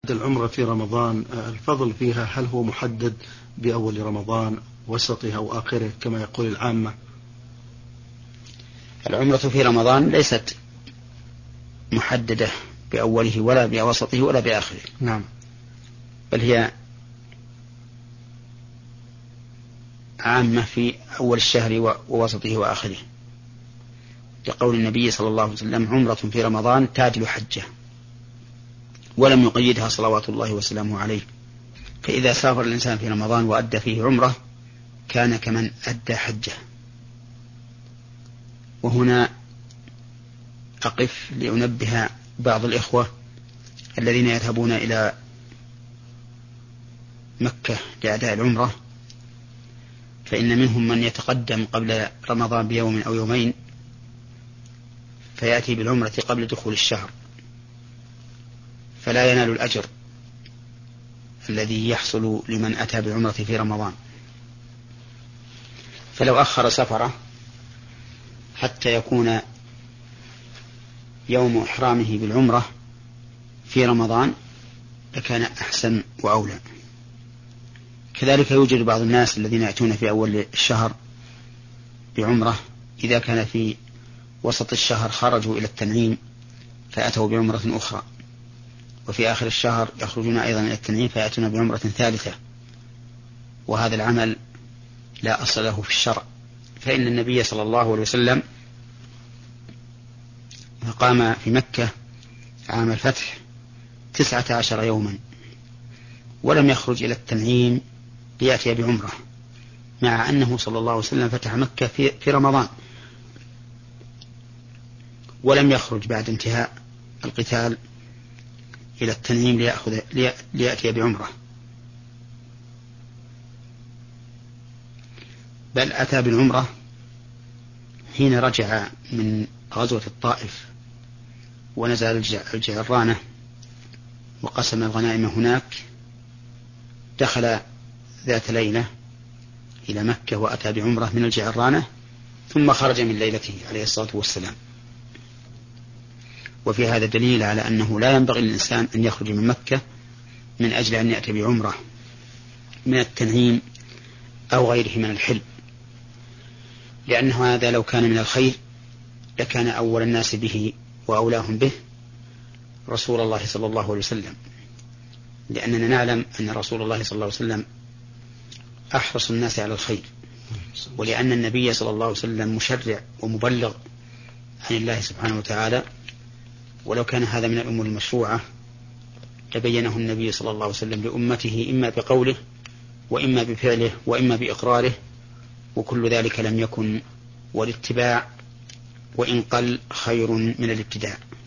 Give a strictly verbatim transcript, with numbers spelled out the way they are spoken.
العمرة في رمضان الفضل فيها هل هو محدد بأول رمضان وسطه أو آخره كما يقول العامة؟ العمرة في رمضان ليست محددة بأوله ولا بوسطه ولا بآخره. نعم. بل هي عامة في أول الشهر ووسطه وآخره، لقول النبي صلى الله عليه وسلم: عمرة في رمضان تعدل حجة، ولم يقيدها صلوات الله وسلامه عليه. فإذا سافر الإنسان في رمضان وأدى فيه عمرة كان كمن أدى حجة. وهنا أقف لأنبه بعض الإخوة الذين يذهبون إلى مكة لأداء العمرة، فإن منهم من يتقدم قبل رمضان بيوم أو يومين فيأتي بالعمرة قبل دخول الشهر، فلا ينال الأجر الذي يحصل لمن أتى بالعمرة في رمضان. فلو أخر سفره حتى يكون يوم إحرامه بالعمرة في رمضان لكان أحسن وأولى. كذلك يوجد بعض الناس الذين يأتون في أول الشهر بعمرة، إذا كان في وسط الشهر خرجوا إلى التنعيم فأتوا بعمرة أخرى، وفي آخر الشهر يخرجون أيضا إلى التنعيم فيأتون بعمرة ثالثة، وهذا العمل لا أصل له في الشرع. فإن النبي صلى الله عليه وسلم قام في مكة عام الفتح تسعة عشر يوما ولم يخرج إلى التنعيم ليأتي بعمرة، مع أنه صلى الله عليه وسلم فتح مكة في, في رمضان، ولم يخرج بعد انتهاء القتال إلى التنعيم ليأخذ ليأتي بعمرة، بل أتى بالعمرة حين رجع من غزوة الطائف ونزل الجعرانة وقسم الغنائم هناك، دخل ذات ليلة إلى مكة وأتى بعمرة من الجعرانة ثم خرج من ليلته عليه الصلاة والسلام. وفي هذا دليل على أنه لا ينبغي للإنسان أن يخرج من مكة من أجل أن يأتي بعمرة من التنعيم أو غيره من الحل، لأن هذا لو كان من الخير لكان أول الناس به وأولاهم به رسول الله صلى الله عليه وسلم، لأننا نعلم أن رسول الله صلى الله عليه وسلم أحرص الناس على الخير، ولأن النبي صلى الله عليه وسلم مشرع ومبلغ عن الله سبحانه وتعالى. ولو كان هذا من الأمور المشروعة لبينه النبي صلى الله عليه وسلم لأمته إما بقوله وإما بفعله وإما بإقراره، وكل ذلك لم يكن، والاتباع وإن قل خير من الابتداع.